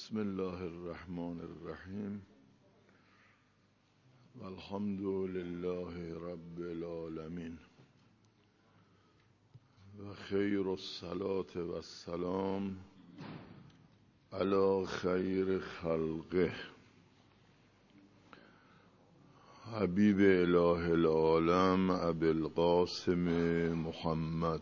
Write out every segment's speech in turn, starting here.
بسم الله الرحمن الرحیم والحمد لله رب العالمین و خیر الصلاة و السلام علی خیر خلقه حبیب اله العالم ابی القاسم محمد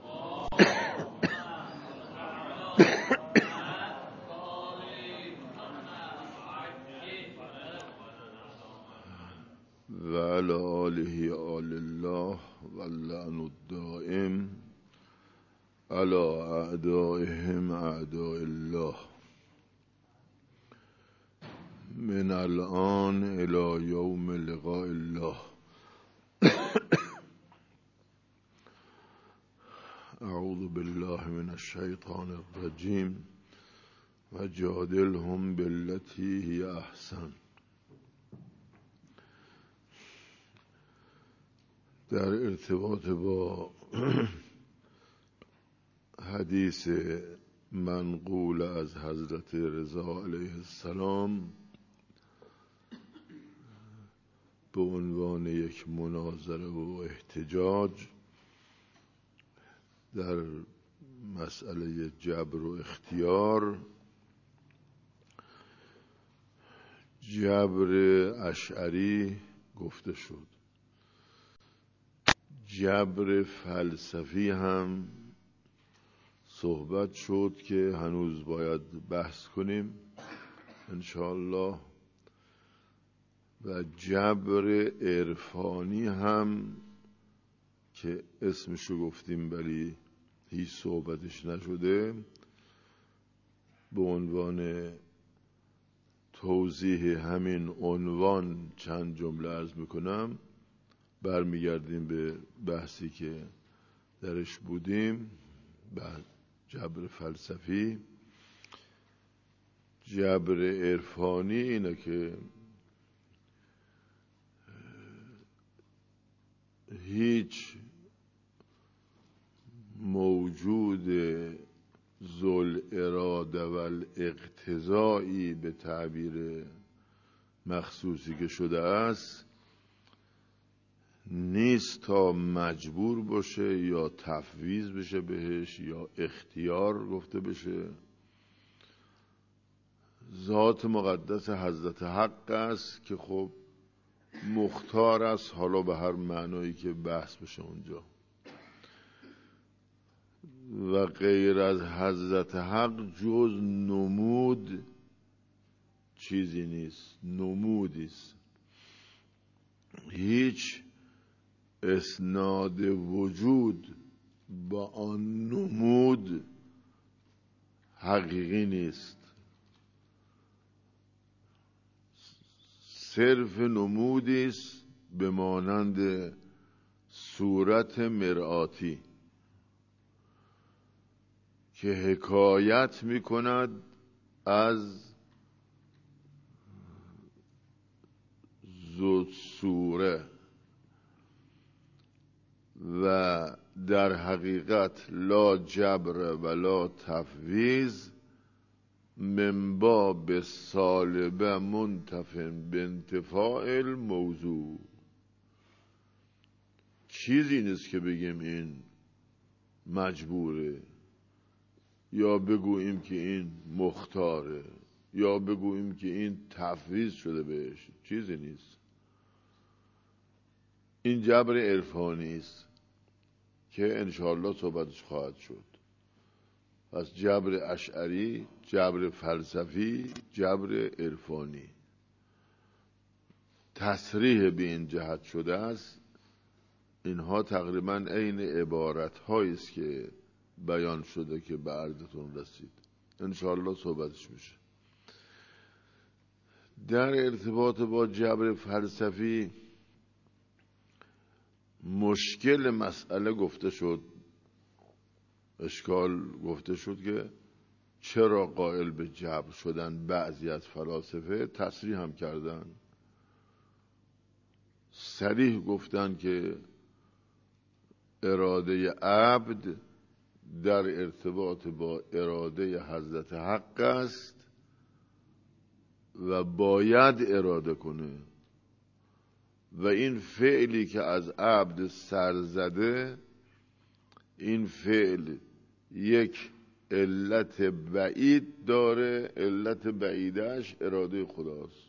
و علی آله آل الله و اللعن الدائم علی اعدائهم اعداء الله من الان الى یوم لقاء الله. اعوذ بالله من الشیطان الرجیم و جادلهم بالتی هی احسن. در ارتباط با حدیث منقول از حضرت رضا علیه السلام به عنوان یک مناظره و احتجاج در مسئله جبر و اختیار، جبر اشعری گفته شد، جبر فلسفی هم صحبت شد که هنوز باید بحث کنیم انشاءالله، و جبر عرفانی هم که اسمشو گفتیم ولی هیچ صحبتش نشده، به عنوان توضیح همین عنوان چند جمله عرض میکنم. برمیگردیم به بحثی که درش بودیم، بعد جبر فلسفی. جبر عرفانی اینه که هیچ موجود ذو اراده و الاقتضایی به تعبیر مخصوصی که شده است نیست تا مجبور باشه یا تفویض بشه بهش یا اختیار گفته بشه. ذات مقدس حضرت حق است که خب مختار است، حالا به هر معنایی که بحث بشه اونجا، و غیر از حضرت حق جز نمود چیزی نیست، نمودی است. هیچ اسناد وجود با آن نمود حقیقی نیست، صرف نمودی است به مانند صورت مرآتی که حکایت می کند از ذو صوره و در حقیقت لا جبر ولا تفویض من باب سالبه منتفع بانتفاع الموضوع. چیزی نیست که بگیم این مجبوره، یا بگوییم که این مختاره، یا بگوییم که این تفویض شده بهش، چیزی نیست. این جبر عرفانی است که انشاءالله صحبتش خواهد شد. پس جبر اشعری، جبر فلسفی، جبر عرفانی تصریح به این جهت شده است. اینها تقریبا عین عبارت هایی است که بیان شده که به عرضتون رسید، انشاءالله صحبتش میشه. در ارتباط با جبر فلسفی مشکل مسئله گفته شد، اشکال گفته شد که چرا قائل به جبر شدن بعضی از فلاسفه. تصریح هم کردن، صریح گفتن که اراده عبد در ارتباط با اراده حضرت حق است و باید اراده کنه و این فعلی که از عبد سر زده، این فعل یک علت بعید داره، علت بعیدش اراده خداست،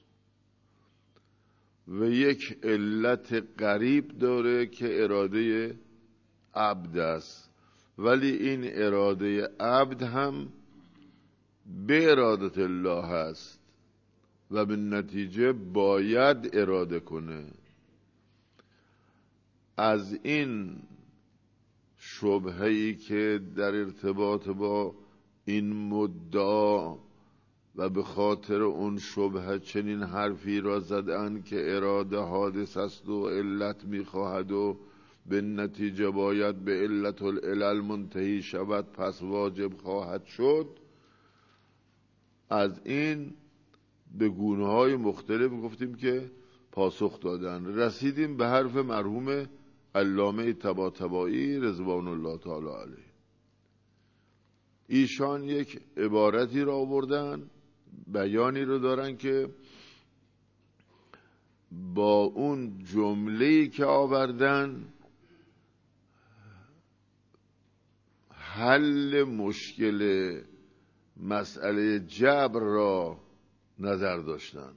و یک علت قریب داره که اراده عبد است. ولی این اراده عبد هم به ارادت الله است و به نتیجه باید اراده کنه. از این شبهه‌ای که در ارتباط با این مدعا و به خاطر اون شبهه چنین حرفی را زدن که اراده حادث است و علت میخواهد و به نتیجه باید به علت العلل منتهی شود، پس واجب خواهد شد. از این به گونه‌های مختلف گفتیم که پاسخ دادن. رسیدیم به حرف مرحوم علامه طباطبایی رضوان الله تعالی علیه. ایشان یک عبارتی را آوردن، بیانی رو دارن که با اون جمله‌ای که آوردن حل مشکل مسئله جبر را نظر داشتن.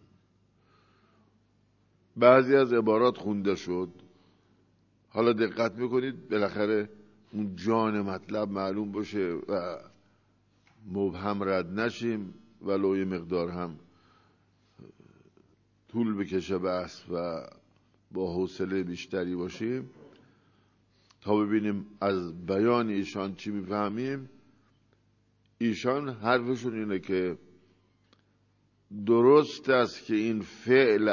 بعضی از عبارات خونده شد، حالا دقت میکنید بالاخره اون جان مطلب معلوم باشه و مبهم رد نشیم، ولو یه مقدار هم طول بکشه بحث و با حوصله بیشتری باشیم تا ببینیم از بیان ایشان چی میفهمیم. ایشان حرفشون اینه که درست است که این فعل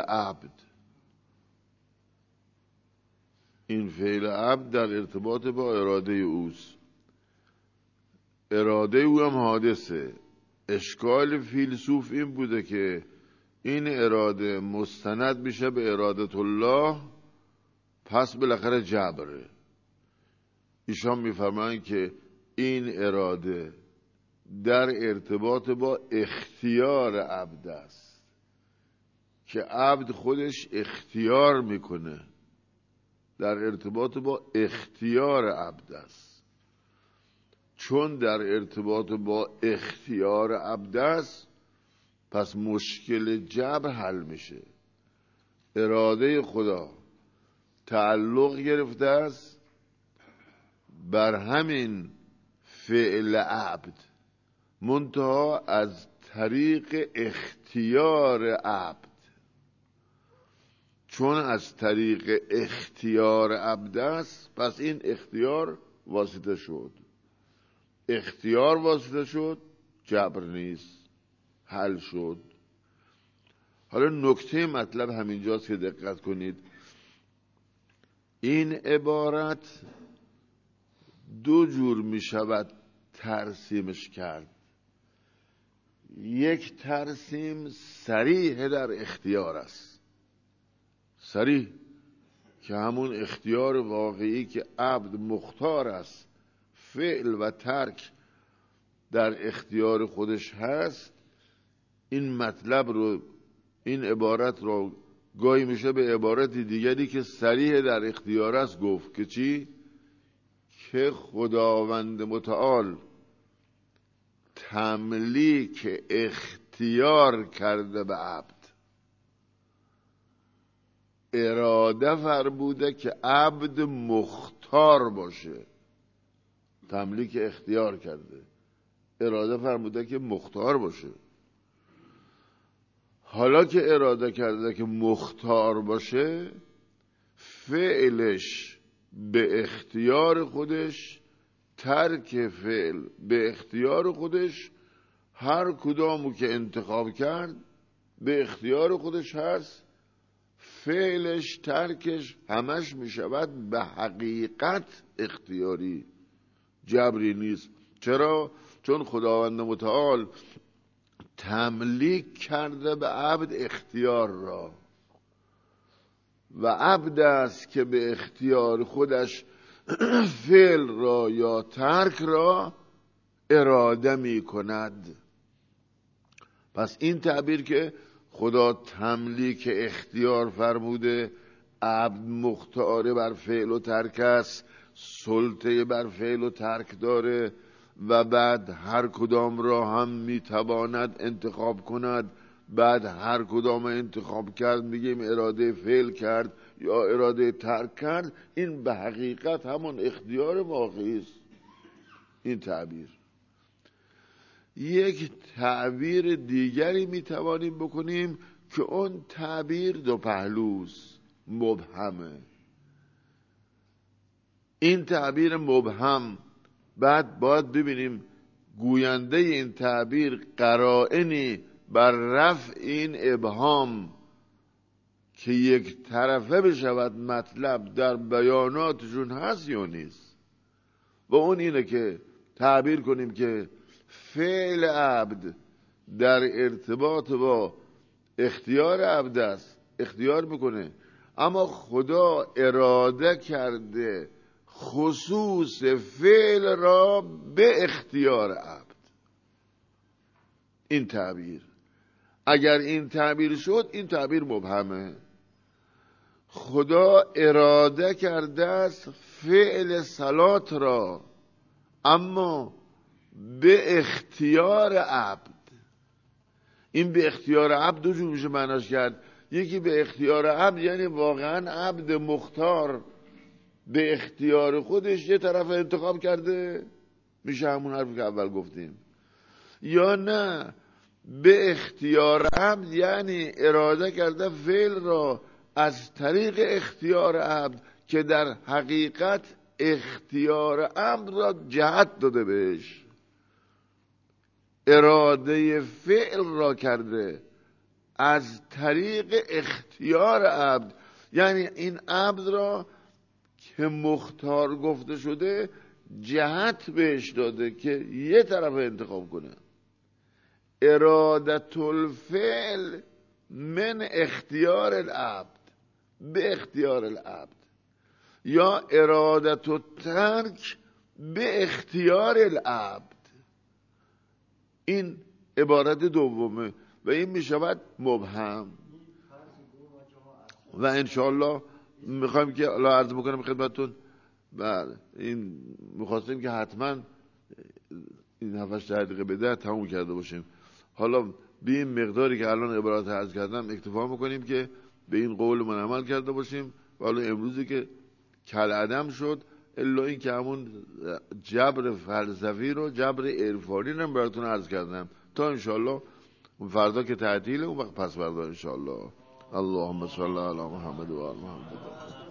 عبد در ارتباط با اراده اوست، اراده او هم حادثه. اشکال فیلسوف این بوده که این اراده مستند میشه به ارادت الله، پس بالاخره جبره. ایشان میفرمایند که این اراده در ارتباط با اختیار عبد است که عبد خودش اختیار میکنه، در ارتباط با اختیار عبد است. چون در ارتباط با اختیار عبد است، پس مشکل جبر حل میشه. اراده خدا تعلق گرفته است بر همین فعل عبد، منتها از طریق اختیار عبد. چون از طریق اختیار عبد است، پس این اختیار واسطه شد. اختیار واسطه شد، جبر نیست، حل شد. حالا نکته مطلب همینجاست که دقت کنید. این عبارت دو جور می شود ترسیمش کرد. یک ترسیم صریح در اختیار است، صریح که همون اختیار واقعی که عبد مختار است، فعل و ترک در اختیار خودش هست. این مطلب رو، این عبارت رو گاهی میشه به عبارت دیگری که صریح در اختیار است گفت که چی؟ که خداوند متعال تملیک اختیار کرده به عبد، اراده فرموده که عبد مختار باشه. تملیک اختیار کرده، اراده فرموده که مختار باشه. حالا که اراده کرده که مختار باشه، فعلش به اختیار خودش، ترک فعل به اختیار خودش، هر کدامو که انتخاب کرد به اختیار خودش هست. فعلش، ترکش همش می شود به حقیقت اختیاری، جبری نیست. چرا؟ چون خداوند متعال تملیک کرده به عبد اختیار را، و عبد است که به اختیار خودش فعل را یا ترک را اراده می کند. پس این تعبیر که خدا تملیک اختیار فرموده، عبد مختاره بر فعل و ترک است، سلطه بر فعل و ترک داره و بعد هر کدام را هم میتواند انتخاب کند. بعد هر کدام انتخاب کرد میگیم اراده فعل کرد یا اراده ترک کرد. این به حقیقت همون اختیار واقعی است. این تعبیر. یک تعبیر دیگری میتوانیم بکنیم که اون تعبیر دو پهلوست، مبهمه. این تعبیر مبهم بعد باید ببینیم گوینده این تعبیر قرائنی بر رفع این ابهام که یک طرفه بشود مطلب در بیاناتشون هست یا نیست. و اون اینه که تعبیر کنیم که فعل عبد در ارتباط با اختیار عبد است، اختیار میکنه، اما خدا اراده کرده خصوص فعل را به اختیار عبد. این تعبیر اگر این تعبیر شد، این تعبیر مبهمه. خدا اراده کرده است فعل صلات را، اما به اختیار عبد. این به اختیار عبد دو جور میشه معناش کرد. یکی به اختیار عبد یعنی واقعا عبد مختار به اختیار خودش یه طرف انتخاب کرده، میشه همون حرفی که اول گفتیم. یا نه، به اختیار عبد یعنی اراده کرده فعل را از طریق اختیار عبد که در حقیقت اختیار عبد را جهت داده بهش، اراده فعل را کرده از طریق اختیار عبد. یعنی این عبد را که مختار گفته شده جهت بهش داده که یه طرف انتخاب کنه. ارادت الفعل من اختیار العبد، به اختیار العبد، یا ارادت الترک به اختیار العبد. این عبارت دومه و این میشود مبهم. و انشاءالله میخوایم که الله عرض بکنم خدمتتون، بله این میخواستیم که حتما این 7-8 دقیقه بده تموم کرده باشیم. حالا به این مقداری که الان عبارات عرض کردم اکتفا میکنیم که به این قول من عمل کرده باشیم. و حالا امروزی که کالعدم شد، الا این که همون جبر فلسفی رو، جبر عرفانی رو براتون عرض کردم تا انشاءالله فردا که تعطیله، اون وقت پس فردا انشاءالله. اللهم صل علی محمد و آل محمد.